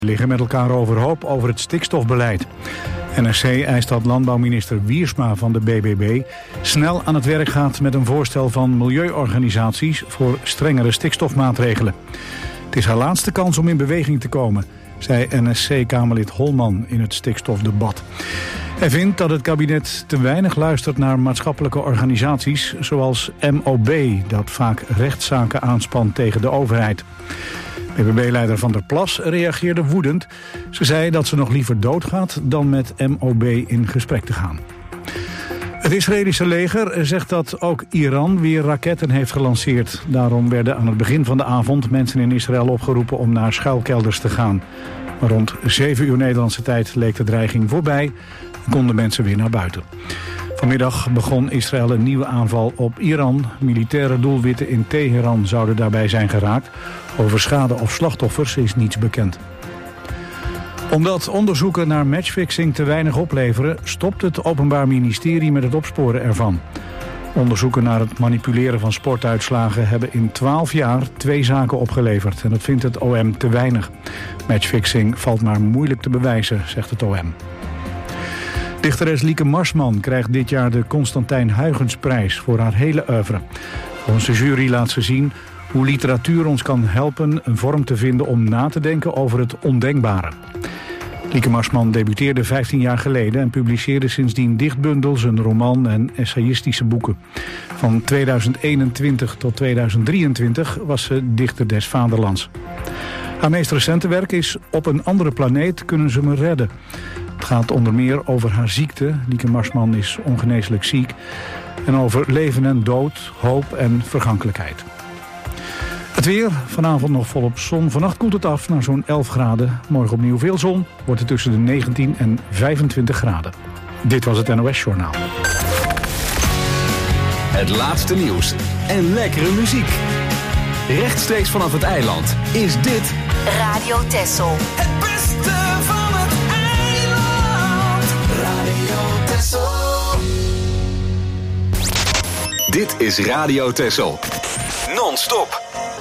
liggen met elkaar overhoop over het stikstofbeleid. NRC eist dat landbouwminister Wiersma van de BBB snel aan het werk gaat met een voorstel van milieuorganisaties voor strengere stikstofmaatregelen. Het is haar laatste kans om in beweging te komen, zei NSC-Kamerlid Holman in het stikstofdebat. Hij vindt dat het kabinet te weinig luistert naar maatschappelijke organisaties zoals MOB, dat vaak rechtszaken aanspant tegen de overheid. BBB-leider Van der Plas reageerde woedend. Ze zei dat ze nog liever doodgaat dan met MOB in gesprek te gaan. Het Israëlische leger zegt dat ook Iran weer raketten heeft gelanceerd. Daarom werden aan het begin van de avond mensen in Israël opgeroepen om naar schuilkelders te gaan. Maar rond 7 uur Nederlandse tijd leek de dreiging voorbij en konden mensen weer naar buiten. Vanmiddag begon Israël een nieuwe aanval op Iran. Militaire doelwitten in Teheran zouden daarbij zijn geraakt. Over schade of slachtoffers is niets bekend. Omdat onderzoeken naar matchfixing te weinig opleveren, stopt het Openbaar Ministerie met het opsporen ervan. Onderzoeken naar het manipuleren van sportuitslagen hebben in 12 jaar 2 zaken opgeleverd. En dat vindt het OM te weinig. Matchfixing valt maar moeilijk te bewijzen, zegt het OM. Dichteres Lieke Marsman krijgt dit jaar de Constantijn Huygensprijs voor haar hele oeuvre. Volgens de jury laat ze zien hoe literatuur ons kan helpen een vorm te vinden om na te denken over het ondenkbare. Lieke Marsman debuteerde 15 jaar geleden en publiceerde sindsdien dichtbundels, een roman en essayistische boeken. Van 2021 tot 2023 was ze dichter des vaderlands. Haar meest recente werk is Op een andere planeet kunnen ze me redden. Het gaat onder meer over haar ziekte. Lieke Marsman is ongeneeslijk ziek. En over leven en dood, hoop en vergankelijkheid. Het weer, vanavond nog volop zon. Vannacht koelt het af naar zo'n 11 graden. Morgen opnieuw veel zon, wordt het tussen de 19 en 25 graden. Dit was het NOS Journaal. Het laatste nieuws en lekkere muziek. Rechtstreeks vanaf het eiland is dit Radio Texel. Het beste van het eiland. Radio Texel. Dit is Radio Texel. Non-stop.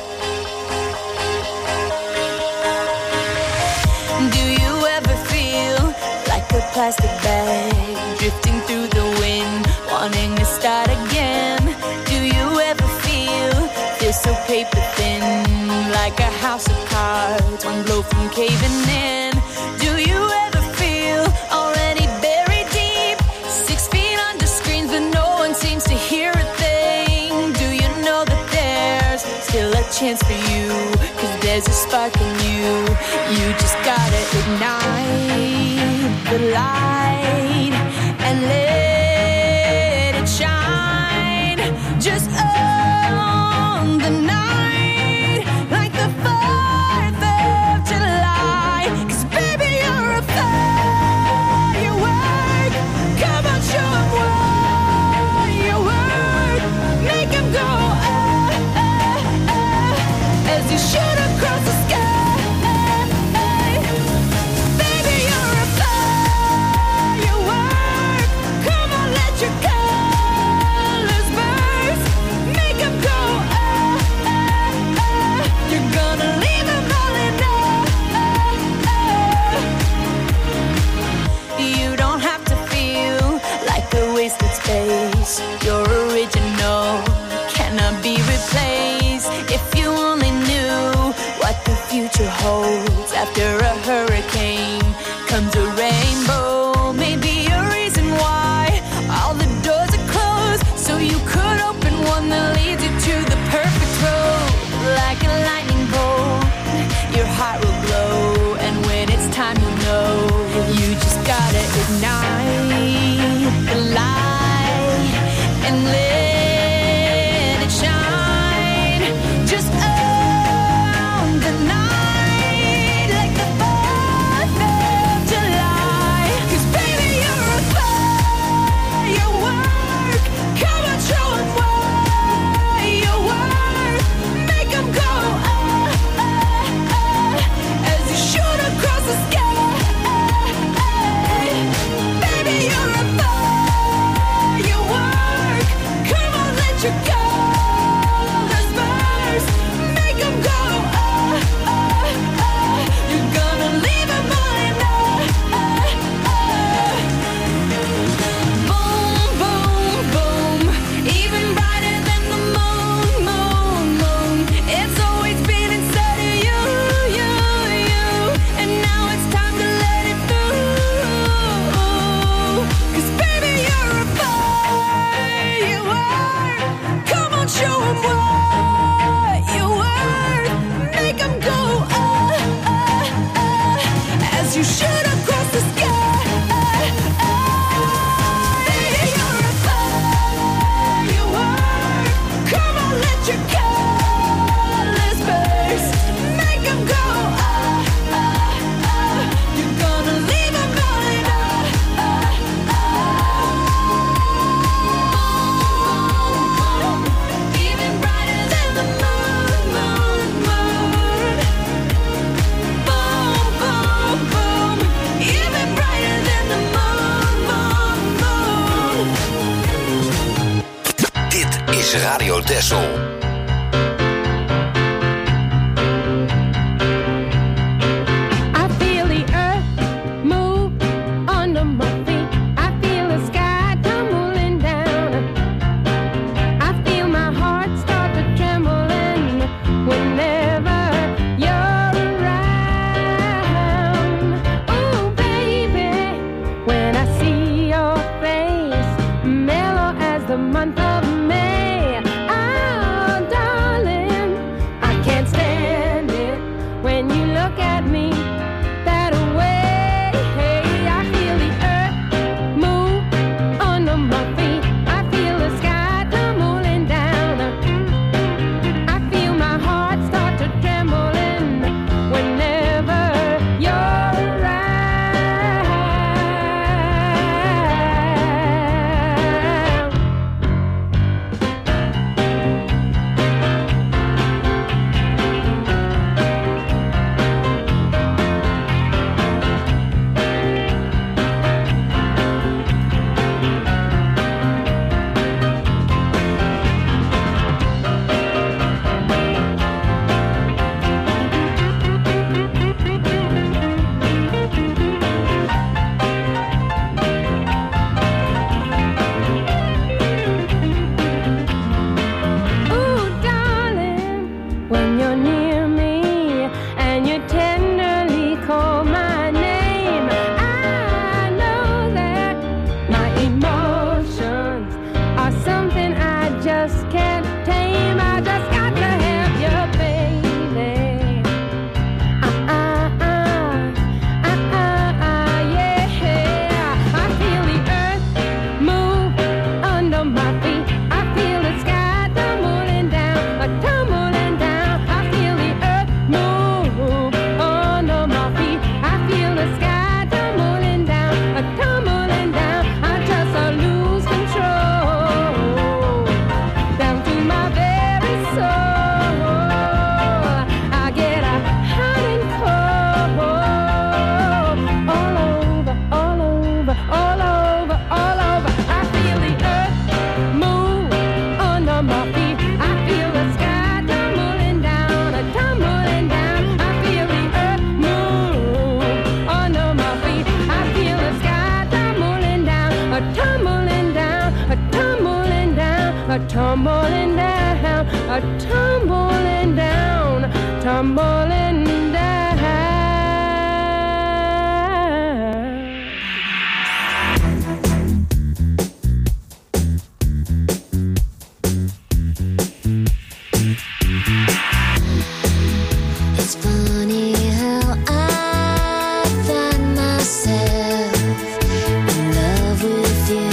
Do you ever feel like a plastic bag drifting through the wind, wanting to start again? Do you ever feel so paper thin, like a house of cards, one blow from caving in? Do you ever feel already buried deep, 6 feet under screens but no one seems to hear a thing? Do you know that there's still a chance for you, 'cause there's a spark in you? You just gotta ignite the light and let it shine. Just on the night, like the 4th of July. 'Cause baby, you're a firework. Come on, show 'em what you work. Make 'em go as you shoot across the sky. Baby, you're a firework. Come on, let your colors burst. Make 'em go you're gonna leave 'em all in You don't have to feel like a wasted space. You're original, cannot be replaced. If you only knew what the future holds. After a hurricane comes a rainbow. Maybe a reason why all the doors are closed, so you could open one that leads you to the perfect road. Like a lightning bolt, your heart will glow, and when it's time you know, you just gotta ignite the light and let it shine. Just on the night, like the 4th of July. 'Cause baby, you're a firework. Come on, show 'em what you work. Make 'em go as you shoot across the sky. Baby, you're a firework. Come on, let your colors burst. Make 'em go you're gonna leave is Radio Texel. tumbling down, a tumbling down, tumbling down. It's funny how I find myself in love with you.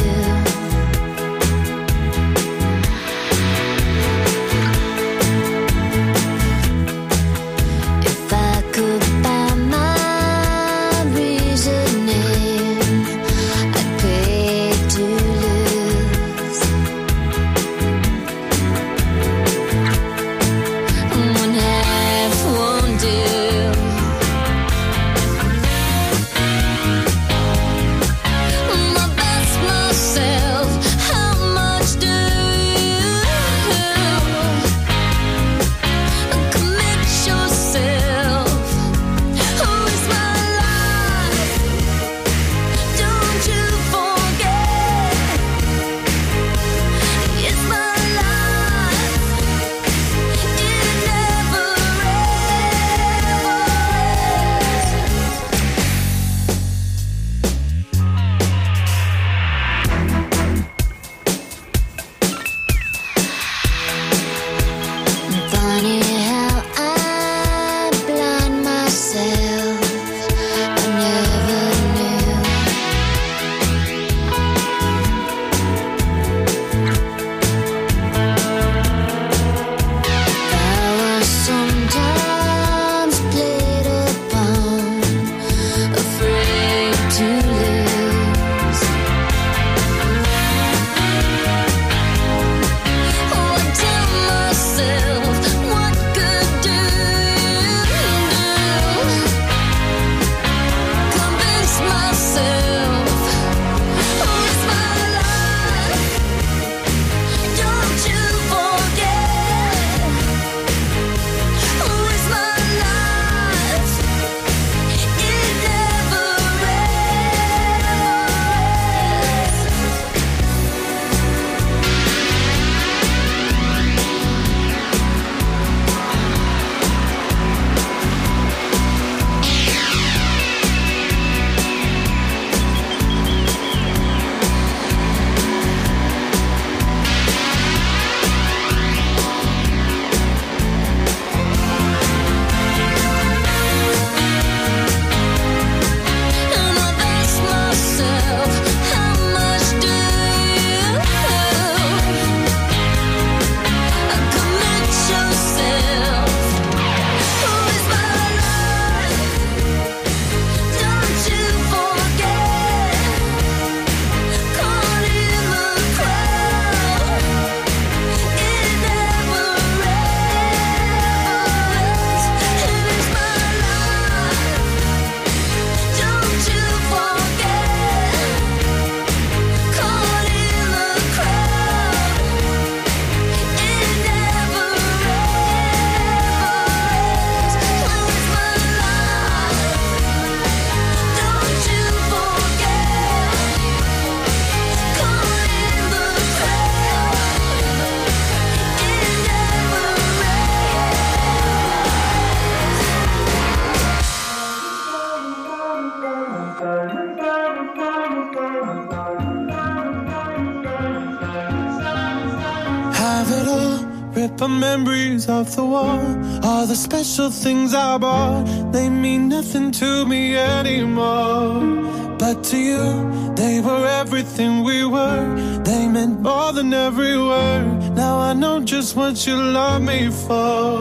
but memories of the war. All the special things I bought, they mean nothing to me anymore. But to you, they were everything we were. They meant more than every word. Now I know just what you love me for.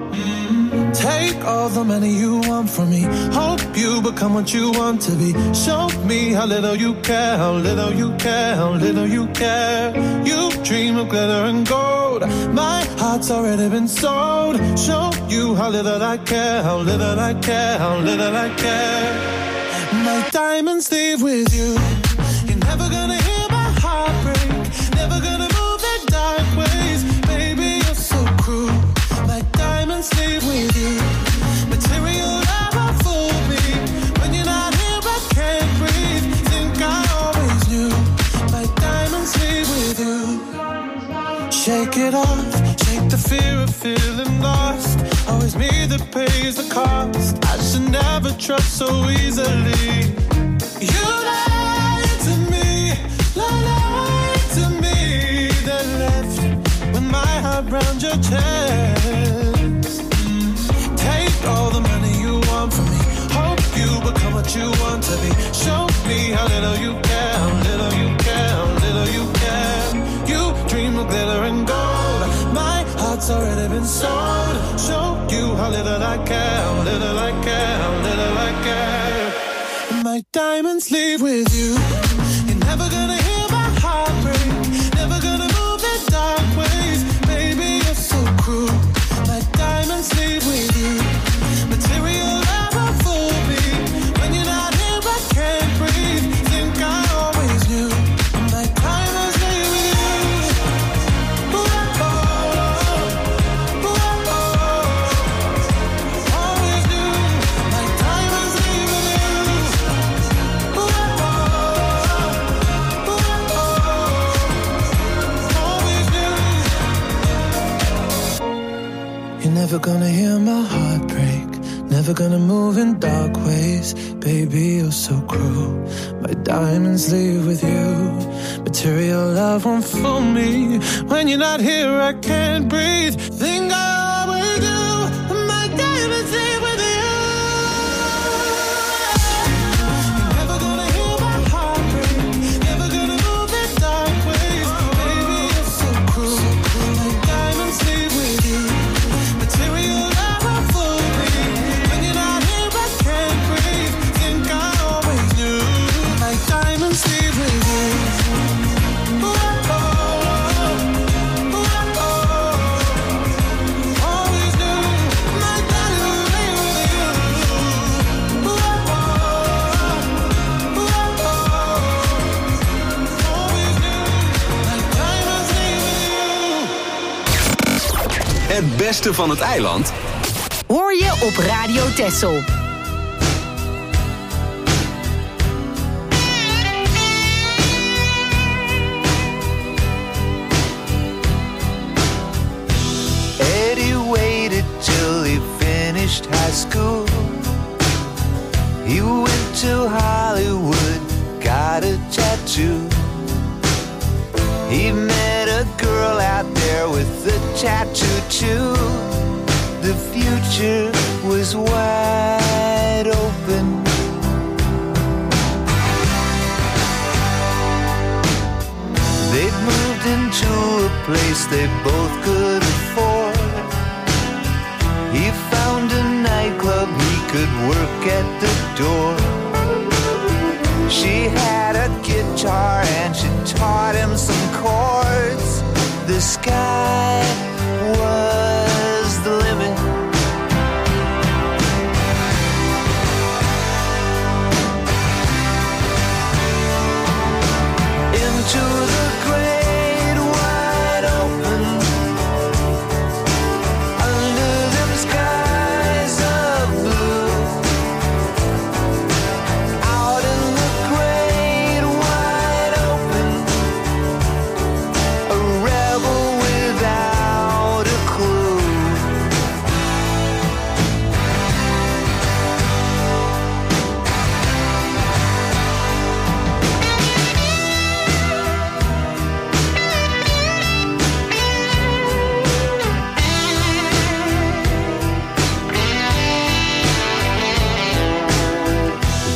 Take all the money you want from me. Hope you become what you want to be. Show me how little you care, how little you care, how little you care. You dream of glitter and gold. My heart's already been sold. Show you how little I care, how little I care, how little I care. My diamonds leave with you. You're never gonna hear my heart break. Never gonna move in dark ways. Baby, you're so cruel. My diamonds leave with you. Material never fooled me. When you're not here, I can't breathe. Think I always knew. My diamonds leave with you. Shake it off. Shake the fear of feeling lost. Always me that pays the cost. I should never trust so easily. You lied to me. Lied to me. Then left with my heart round your chest. Take all the money you want from me. Hope you become what you want to be. Show me how little you care, how little you care, how little you care. You dream of glitter and gold. My heart's already been sold. Show you how little I care, how little I care, how little I care. My diamonds leave with you. You're never gonna hear my heart break. Never gonna move in dark ways. Baby, you're so cruel. My diamonds leave with you. Material never fooled me. When you're not here, I can't breathe. Think I always knew. My diamonds leave with you. Ooh, oh, ooh, oh, always knew. My diamonds leave with you. Ooh, oh, always knew. You're never gonna hear my heart break. Never gonna move in dark ways. Baby, you're so cruel. My diamonds leave with you. Material love won't fool me. When you're not here, I can't breathe. Think I always do. My diamonds leave with you. You're never gonna hear my heart break. Never gonna move in dark ways. Baby, you're so cruel. My diamonds leave with you. Material love won't fool me. When you're not here, I can't breathe. Think I always knew. My diamonds leave with you. Ooh, oh, ooh, oh, always knew. My diamonds leave with you. Ooh, oh, ooh, always knew. My diamonds leave with you. Het beste van het eiland Hoor je op Radio Texel. Eddie waited till he finished high school. He went to Hollywood, got a tattoo. He met a girl out there with a tattoo too. The future was wide open. They'd moved into a place they both could afford. He found a nightclub he could work at the door. She had a guitar and she taught him some chords. The sky was the limit. Into the great wide open, under them skies of blue. Out in the great wide open, a rebel with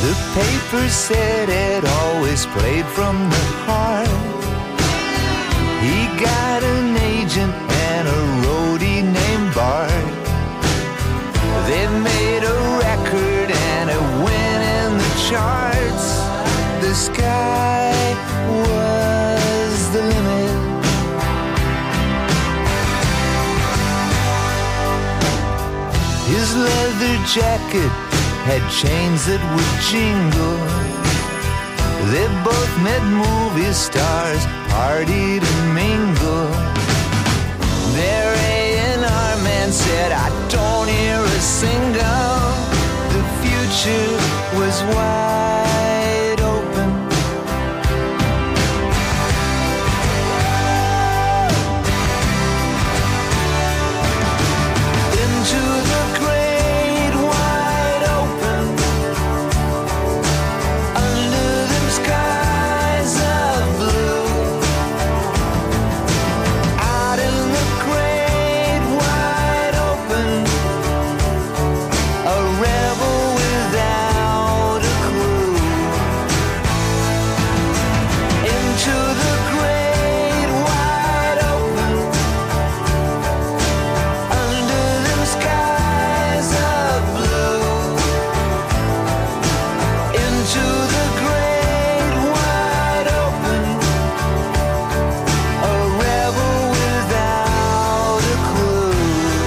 The paper said it always played from the heart. He got an agent and a roadie named Bart. They made a record and it went in the charts. The sky was the limit. His leather jacket had chains that would jingle. They both met movie stars, partied and mingled. Their A&R man said, I don't hear a single. The future was wide open. Into the great wide open, under them skies of blue, out in the great wide open, a rebel without a clue. Into the great wide open, under them skies of blue. Into the great wide open, a rebel without a clue.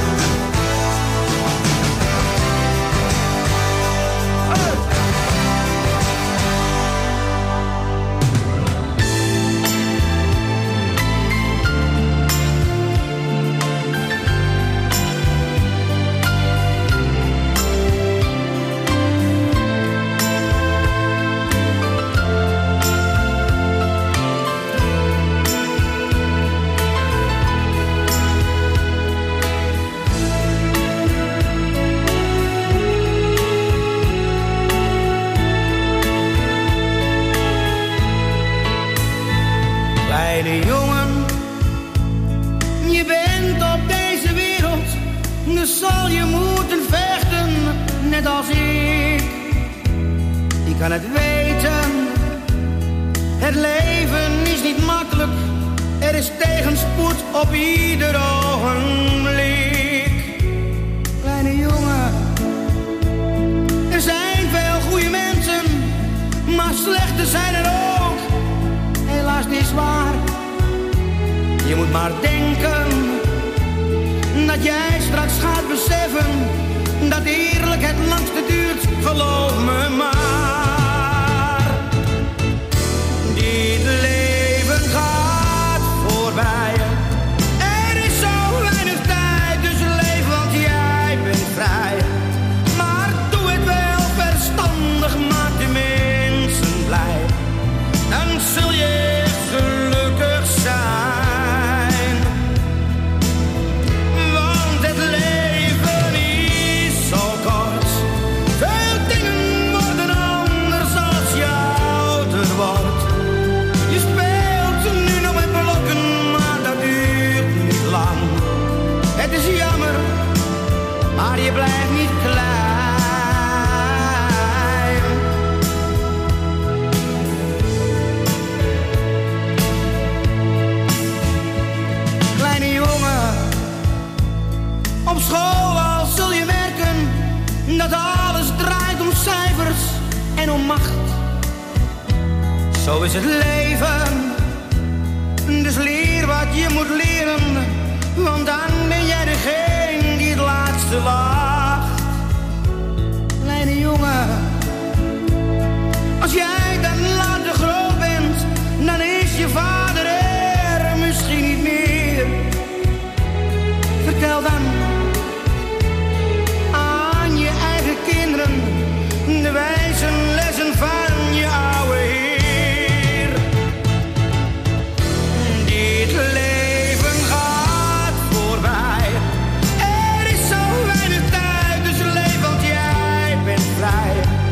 Kleine jongen, je bent op deze wereld, dus zal je moeten vechten, net als ik. Ik kan het weten, het leven is niet makkelijk, er is tegenspoed op ieder ogenblik. Kleine jongen, er zijn veel goede mensen, maar slechte zijn er ook. Helaas niet zwaar. Je moet maar denken dat jij straks gaat beseffen dat eerlijk het langste duurt, geloof me maar. Dit leven gaat voorbij. Er is zo weinig tijd, dus leef, want jij bent vrij. Maar doe het wel verstandig, maak de mensen blij. Dan zul je gelukkig zijn. Want het leven is zo kort. Veel dingen worden anders als je ouder wordt. Je speelt nu nog met blokken, maar dat duurt niet lang. Het is jammer, maar je blijft niet klein. Op school al zul je merken dat alles draait om cijfers en om macht. Zo is het leven, dus leer wat je moet leren, want dan ben jij degene die het laatste wacht. Kleine jongen, als jij dan later groot bent, dan is je vader er misschien niet meer. Vertel dan aan je eigen kinderen de wijze lessen van je oude heer. Dit leven gaat voorbij. Er is zo weinig tijd, dus leef, want jij bent vrij.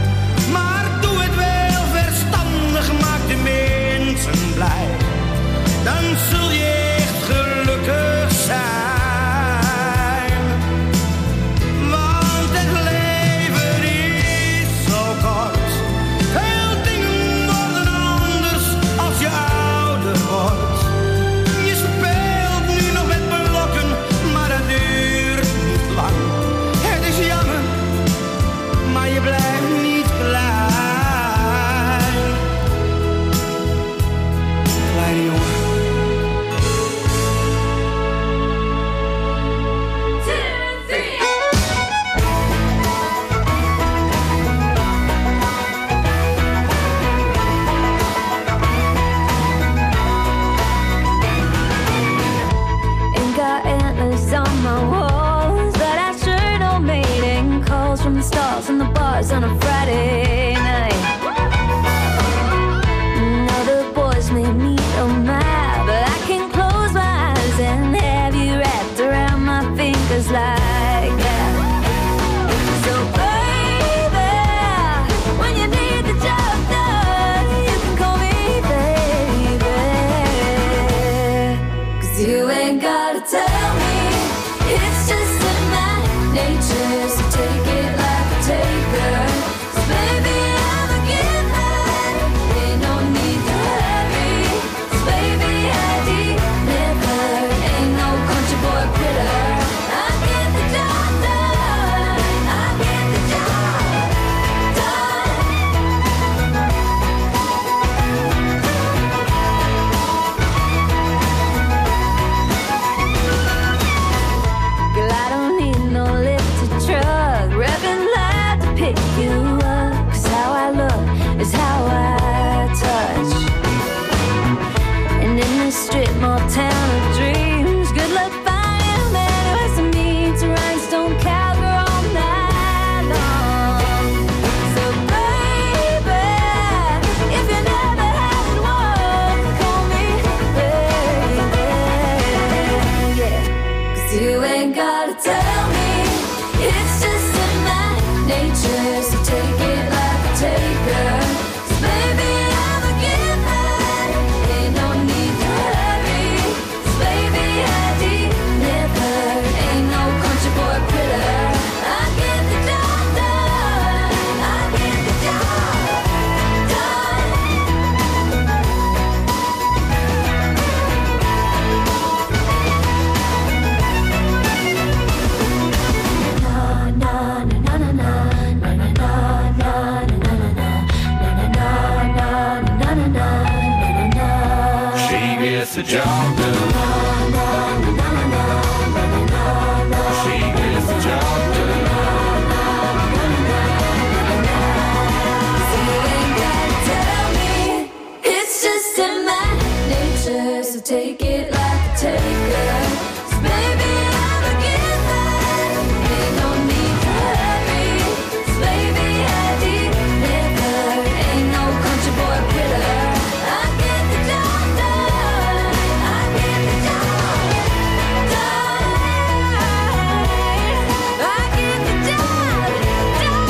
gets the job done. She gets the job done. So you ain't gotta tell me, it's just in my nature. So take it like a taker. So baby, I'm a giver. Ain't no need to hurry. So baby, I deliver. Ain't no country boy quitter. I get the job done. I get the job done. I get the job done.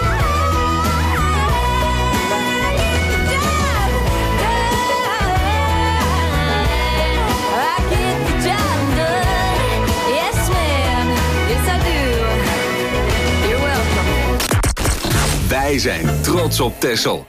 I get the job done. Yes, ma'am. Yes, I do. You're welcome. Wij zijn trots op Texel.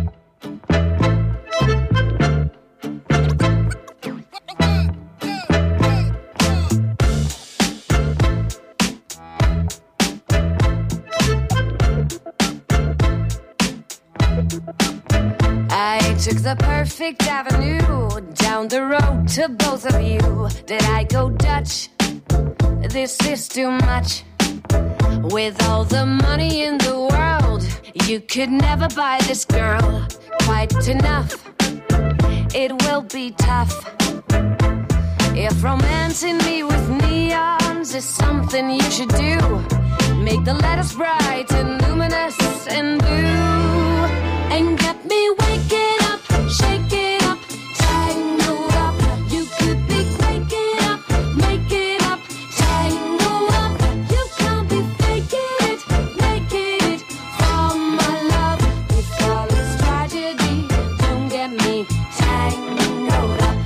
I took the perfect avenue down the road to both of you. Did I go Dutch? This is too much. With all the money in the world, you could never buy this girl quite enough. It will be tough. If romancing me with neons is something you should do, make the letters bright and luminous and blue, and get me waking up, shaking up, tangled up. You could be waking up, making up, tangled up. You can't be faking it, making it for my love. With all its tragedy, don't get me tangled up.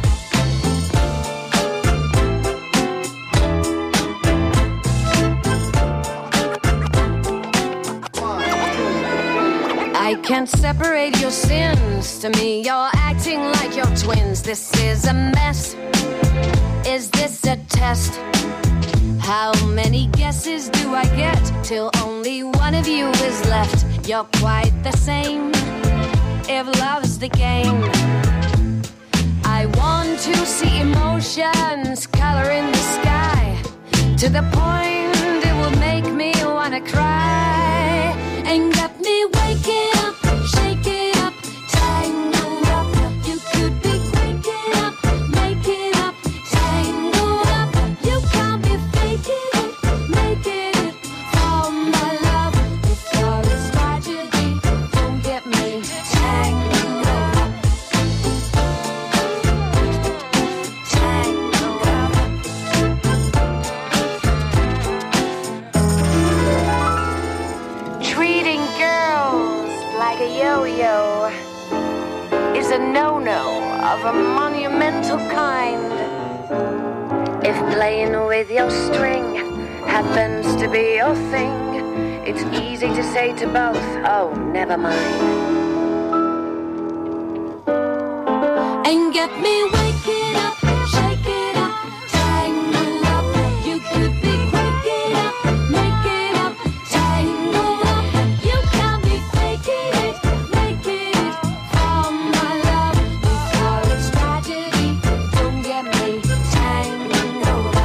I can't separate your sins. To me, you're acting like you're twins. This is a mess. Is this a test? How many guesses do I get till only one of you is left? You're quite the same, if love's the game. I want to see emotions color in the sky, to the point it will make me wanna cry, and get me waking up, shaking up, tangled up. You could be waking up, making up, tangled up. You can't be faking it, making it for my love. If all is tragedy, don't get me tangled up, tangled up. Treating girls like a yo-yo is a no-no of a monumental kind. If playing with your string happens to be your thing, it's easy to say to both, oh, never mind. And get me waking up, shaking up, tangled up. You could be waking up, making up, tangled up. You can't be faking it, making it for my love. With all its tragedy, don't get me tangled up,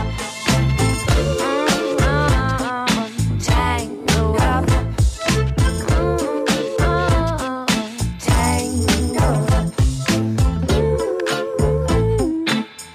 tangled up, tangled up.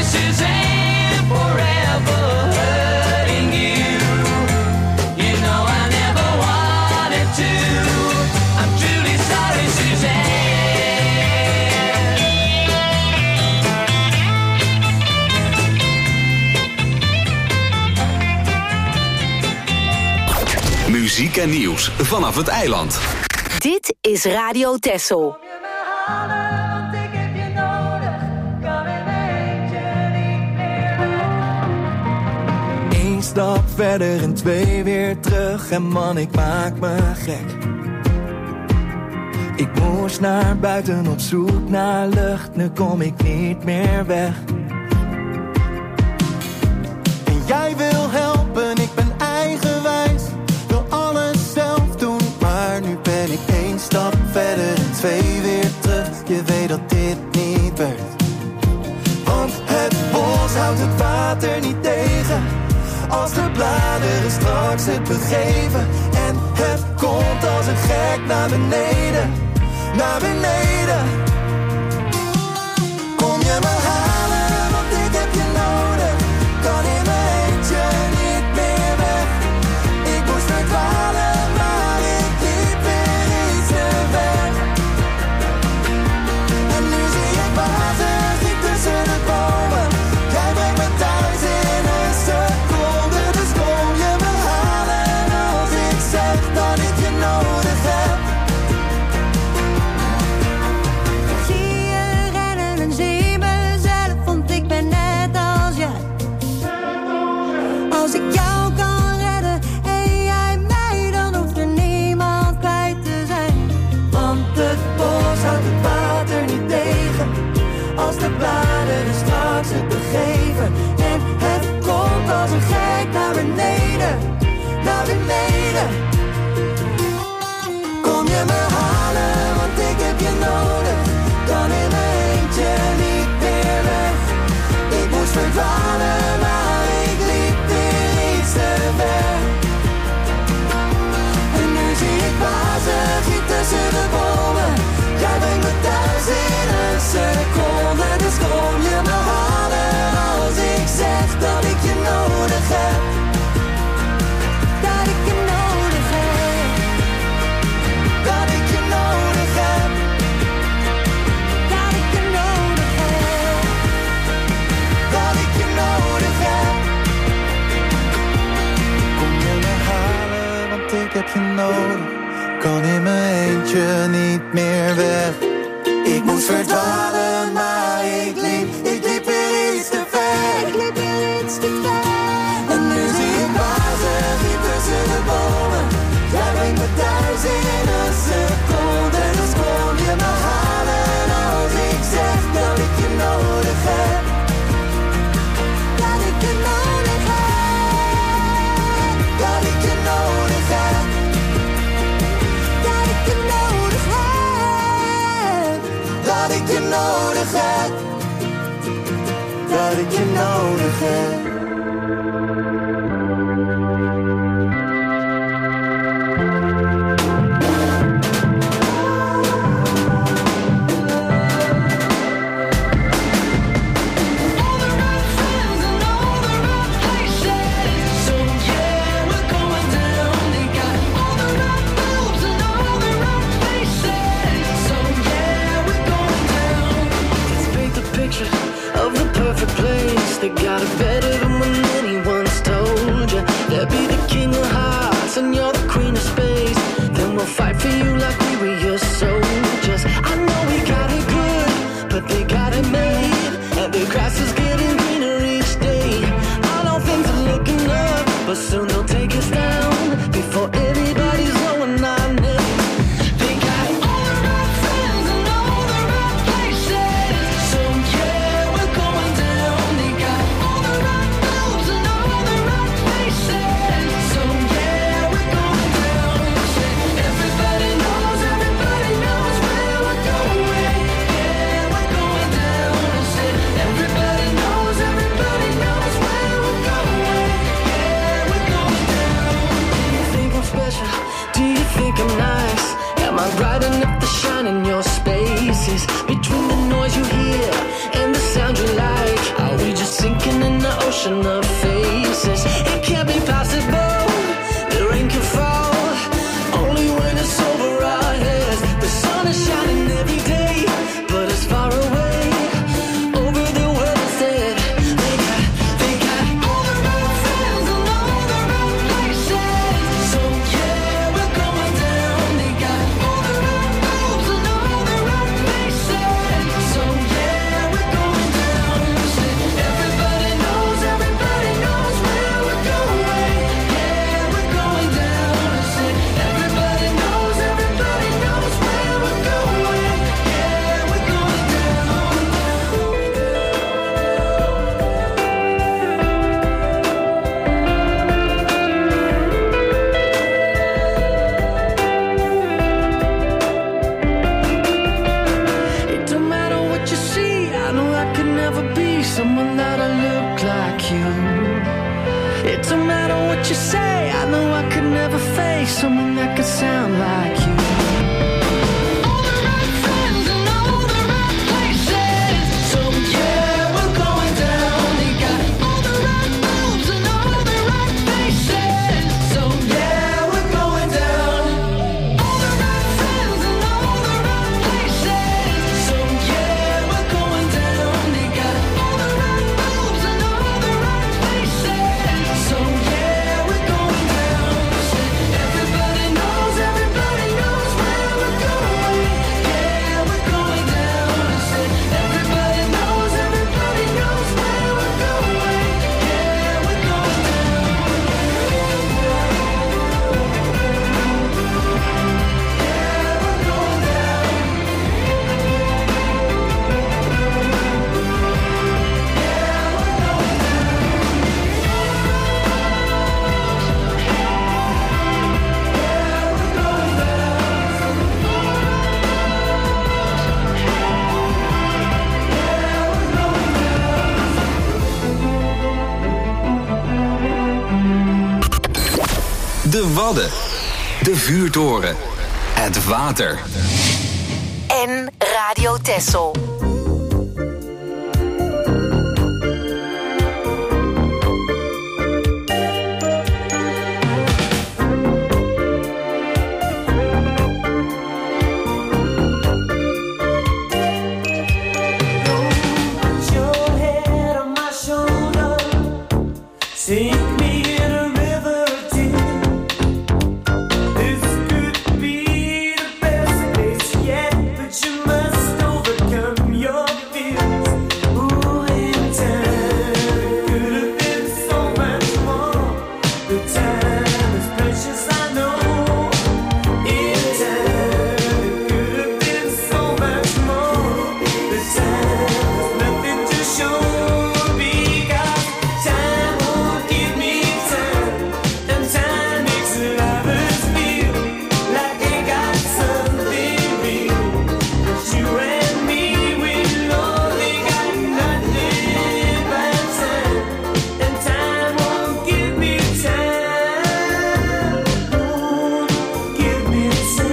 Suzanne, forever hurting you. You know I never wanted to. I'm truly sorry, Suzanne. Muziek en nieuws vanaf het eiland. Dit is Radio Texel. Eén stap verder en 2 weer terug. En man, ik maak me gek. Ik moest naar buiten op zoek naar lucht. Nu kom ik niet meer weg. En jij wil helpen, ik ben eigenwijs. Wil alles zelf doen, maar nu ben ik 1 stap verder en 2 weer terug. Je weet dat dit niet werkt. Want het bos houdt het water niet tegen. Als de bladeren straks het begeven. En het komt als een gek naar beneden. Naar beneden. Kom je me halen, want ik heb je nodig. Kan in mijn eentje niet meer weg. Ik moest verdwalen, maar ik liep weer iets te weg. En nu zie ik water tussen de bomen. Jij brengt me thuis in een seconde. Dus kom je me halen als ik zeg dat ik je nodig heb. Zie je rennen en zie mezelf, want ik ben net als jij. Als ik jou kan redden en jij mij, dan hoeft er niemand kwijt te zijn. Want het bos houdt het water niet tegen. Als de bladeren straks het begeven. En het komt als een gek naar beneden. Naar beneden. Kom je me halen, want ik heb je nodig. Kan in mijn eentje niet meer weg. Ik moest verdwalen, maar ik liep weer iets te ver. En nu zie ik wazig hier tussen de bomen. Jij brengt me thuis in een seconde. Dus kom je me halen als ik zeg dat ik je nodig heb. Dat ik je nodig heb. Dat ik je nodig heb. Dat ik je nodig heb. Dat ik je nodig heb. Kom je me halen, want ik heb je nodig. Kan in mijn eentje niet meer weg. Ik moest verdwalen, maar ik liep weer iets te ver. Ik liep weer iets te ver. En nu zie ik wazig hier tussen de bomen. Jij brengt me thuis in een seconde. Dus kom je me halen als ik zeg dat ik je nodig heb. Dat ik je nodig heb. Dat ik je nodig heb. Dat ik je nodig heb. Dat ik je nodig heb. Dat ik je nodig heb. Of the perfect place, they got it better than when anyone's told you. They'll be the king of hearts and you're the queen of space. Then we'll fight for you like we were your soldiers. I know we got it good, but they got it made. And the grass is getting greener each day. I know things are looking up, but soon they'll take us down before anybody's knowing our name. They got all the right friends and all the right places. So yeah, we're going down. They got all the right watching the faces. It can't be possible, the rain can fall only when it's over our heads. The sun is shining every day, but it's far away over the world instead. They got all the wrong friends and all the wrong places. So yeah, we're going down. They got all the wrong moves and all the wrong faces. So yeah, we're going down. Everybody knows where we're going. Yeah, we're going down. Everybody knows where we're going. Yeah, we're going It don't matter what you see, I know I could never be someone that'll look like you. It don't matter what you say, I know I could never face someone that could sound like you. All the right friends and all the right places. So yeah, we're going down. They got all the right moves and all the right faces. So yeah, we're going down. All the right friends and all the right places. So yeah, we're going down. They got all the right moves and all the right faces. So yeah, we're going down. Everybody knows where we're going. Yeah, we're going down. Everybody knows where we're going. Yeah, we're going De Wadden, de vuurtoren, het water. En Radio Texel. Put your head on my shoulder, sink me in a river of tears. This could be the best place yet, but you must overcome your fears. Ooh, in time, it could have been so much more. The time is precious, I know. In time, it could have been so much more. The time is nothing to show, because time won't give me time, and time makes lovers feel like they got something real. But you and me, we know they got nothing but time, and time won't give me time, won't give me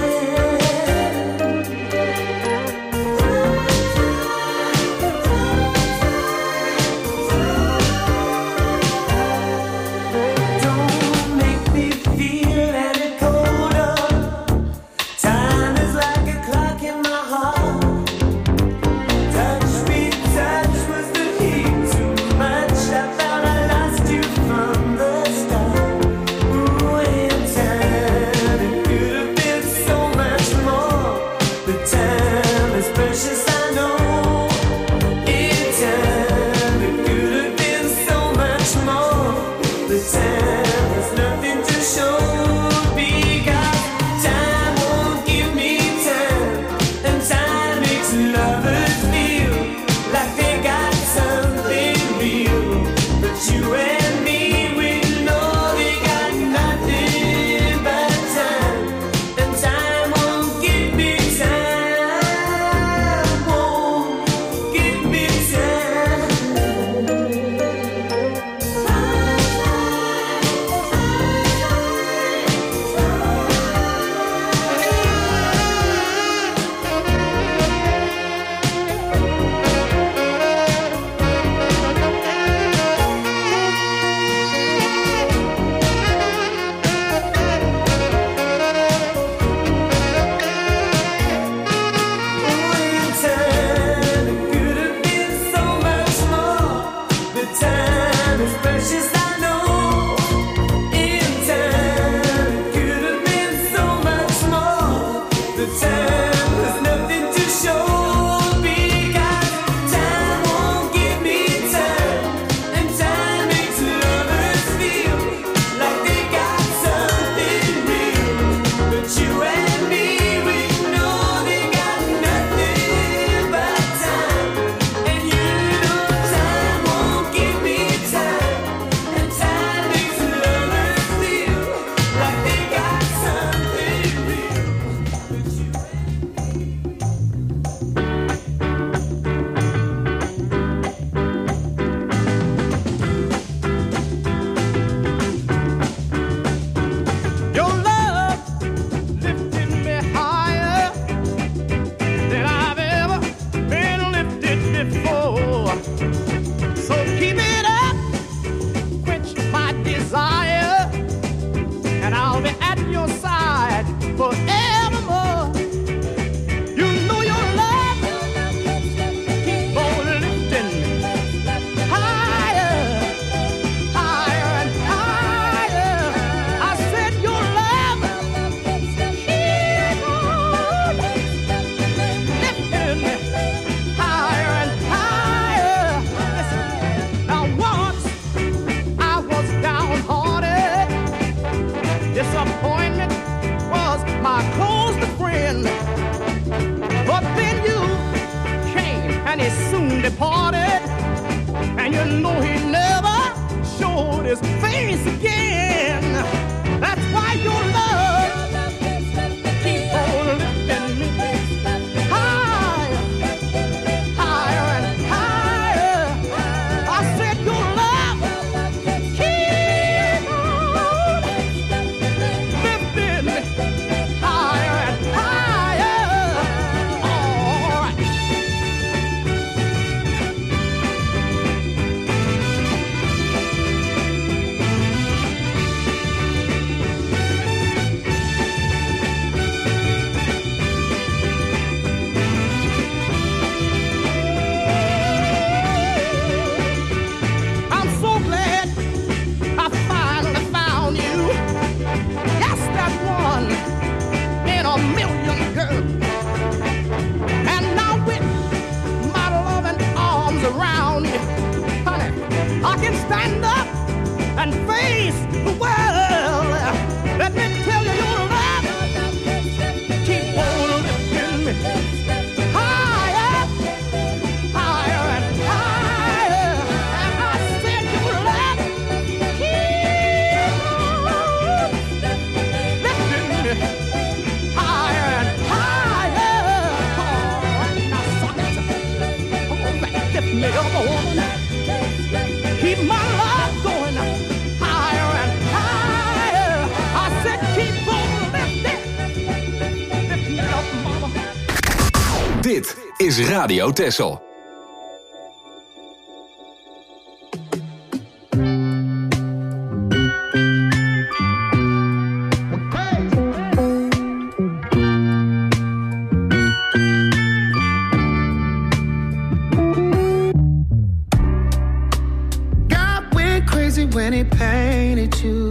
Don't make me feel any colder. Time is like a clock in my heart. Touch me, touch was the heat too much. I thought I lost you from the start. Ooh, in time, it could have been so much more. The time is precious, I know. In time, it could have been so much more. The time has nothing to show, because time won't give me time, and time makes lovers feel like they got something real. But you and me, we know they got nothing but time, and time won't give me time, won't give me time. time is precious, I know. In time, it could have been so much more. The time was nothing to show. Because time won't give me time. And time makes lovers feel like they got something real. But you and me, we know they got nothing but time. And you know time won't give me time. And time makes lovers feel like they got something real. But you Your love lifted me higher than I've ever been lifted before. So keep it up, quench my desire, and I'll be at your side forevermore. You know your love keep on lifting higher, higher and higher. I said your love keep on lifting higher and higher. Listen, now once I was downhearted. Disappointment was my closest friend. But then you came and he soon departed. And you know he never showed his face again. That's why your love keep on lifting me higher, higher and higher. I said your love keep on lifting me higher and higher. All right. I'm so glad I finally found you. Yes, that one in a million, girl. And now with my loving arms around you, honey, I can stand up and face the world. Let me tell you, your love keep on lifting me higher, higher and higher. And I said your love keep on lifting me higher and higher. Oh, now suck it. Oh, lift me up, oh. Keep my love going higher and higher. I said keep on lifting. Lift me up, mama. Dit is Radio Texel. God went crazy when he painted you.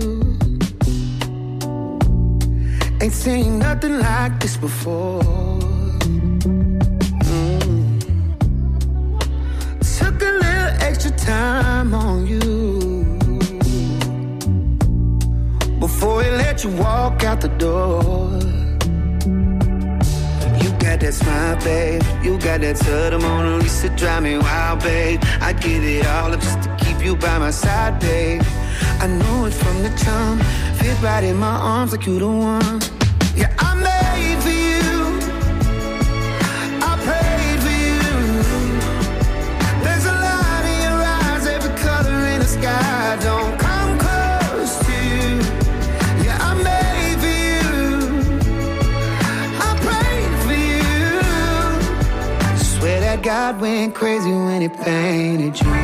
Ain't seen nothing like this before. Took a little extra time on you before he let you walk out the door. You got that smile, babe. You got that to the Mona Lisa, drive me wild, babe. I give it all up just to keep you by my side, babe. I know it from the jump. Fit right in my arms like you the one. Yeah, I made for you. I prayed for you. There's a light in your eyes, every color in the sky. Don't come close to you. Yeah, I made for you. I prayed for you. Swear that God went crazy when he painted you.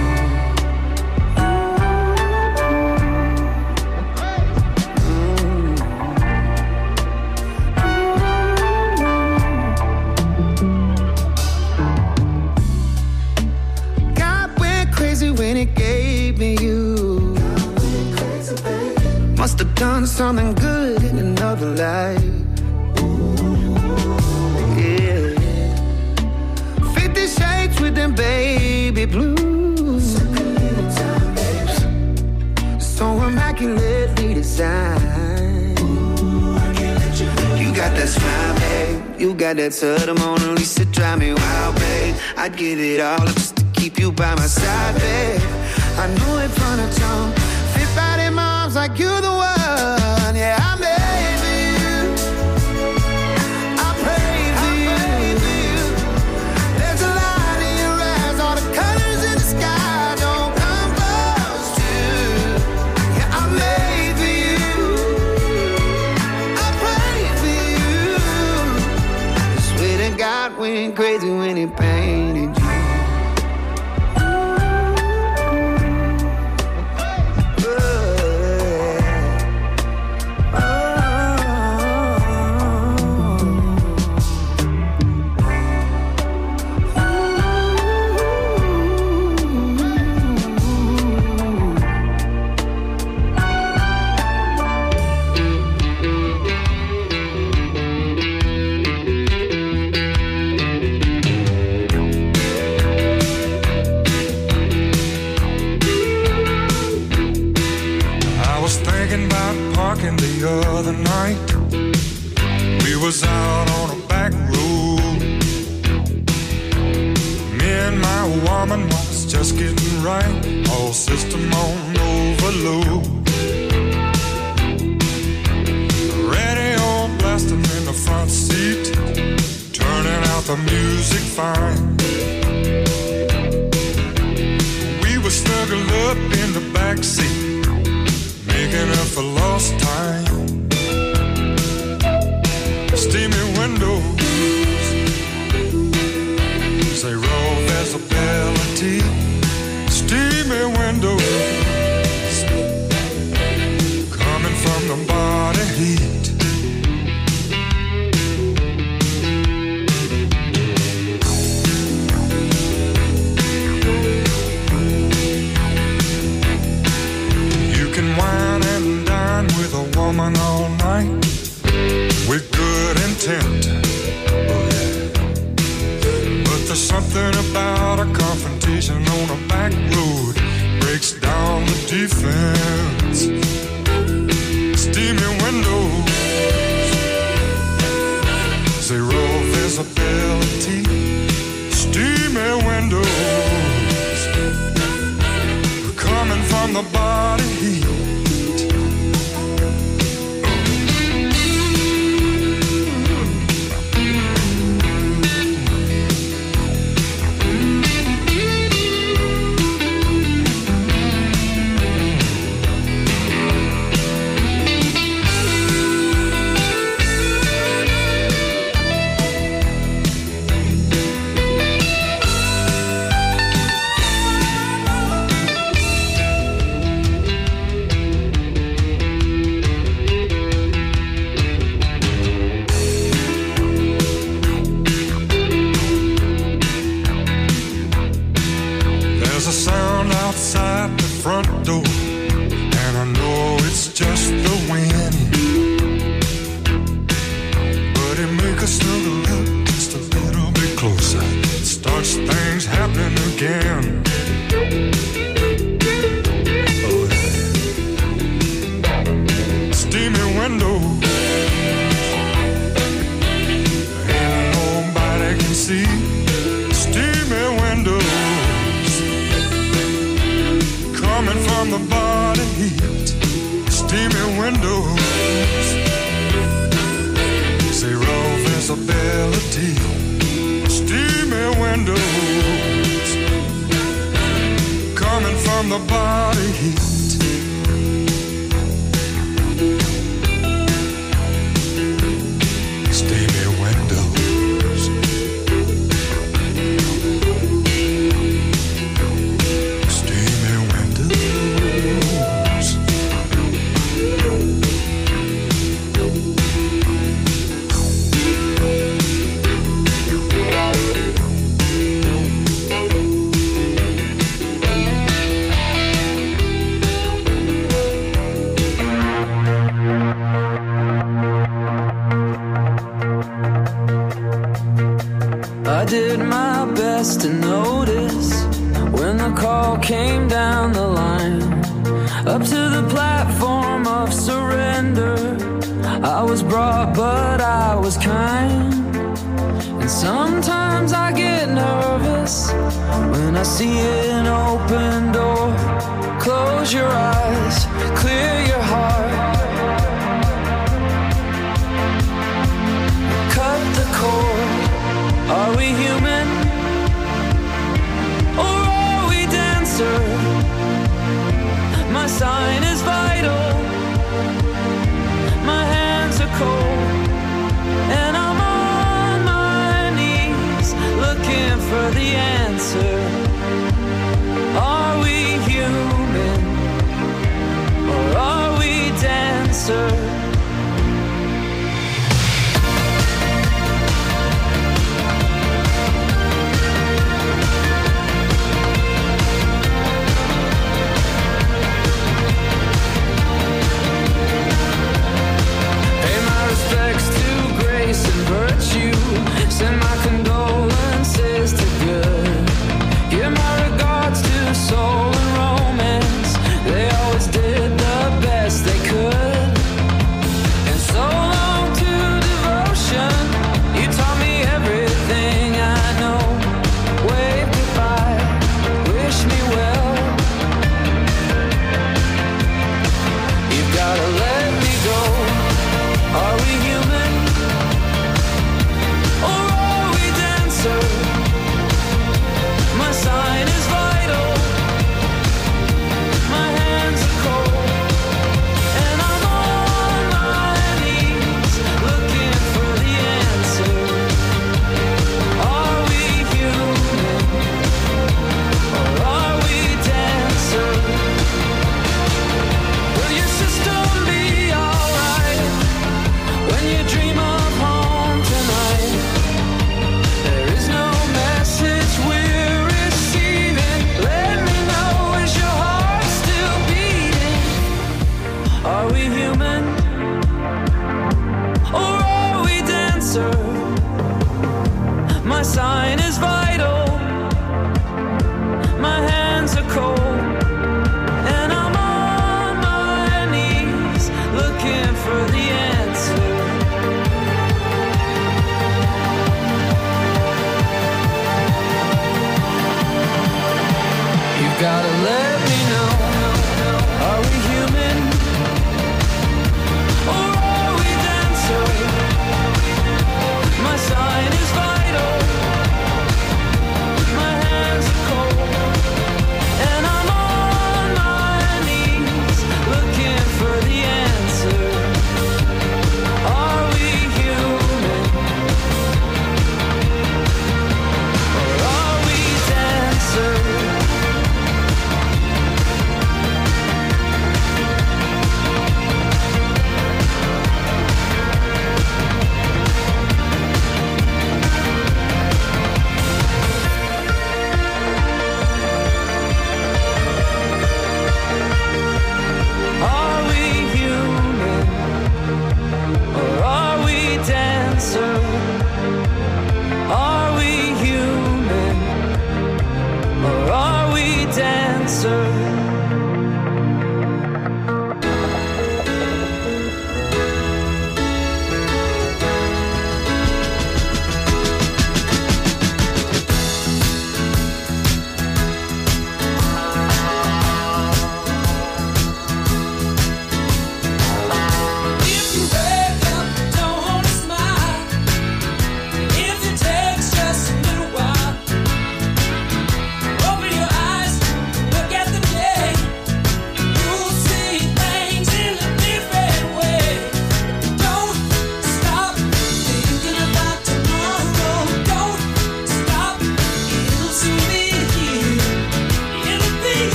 When it gave me you, Must have done something good in another life. Yeah. 50 Shades with them baby blues. So immaculately designed. You got that smile, babe. You got that to the Mona Lisa, drive me wild, babe. I'd give it all up just to keep you by my side, babe. I know it from the jump. Fit right in my arms like you're the one. Yeah, I made for you. I prayed for you. There's a light in your eyes, all the colors in the sky don't come close to. Yeah, I made for you. I prayed for you. I swear to God, we ain't crazy when he painted you. The other night, we was out on a back road. Me and my woman was just getting right, all system on overload. Radio blasting in the front seat, turning out the music fine. We were snuggled up in the back seat, making up for lost time. Steamy windows, say roll visibility. Steamy windows, coming from the body heat. You can wine and dine with a woman all night with good intent, oh yeah. But there's something about a confrontation on a back road, breaks down the defense. Steamy windows, zero visibility. Steamy windows, coming from the body heat. up to the platform of surrender. I was brought, but I was kind. And sometimes I get nervous when I see an open door. Close your eyes, clear your heart. Cut the cord. Are we human? Or are we dancer? My sign is vital. My hands are cold. And I'm on my knees looking for the answer. Are we human? Or are we dancer? And virtue, send my condolences to good.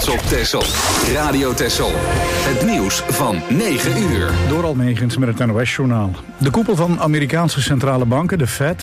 op Texel. Radio Texel. Het nieuws van 9 uur. Door Almegens met het NOS-journaal. De koepel van Amerikaanse centrale banken, de Fed,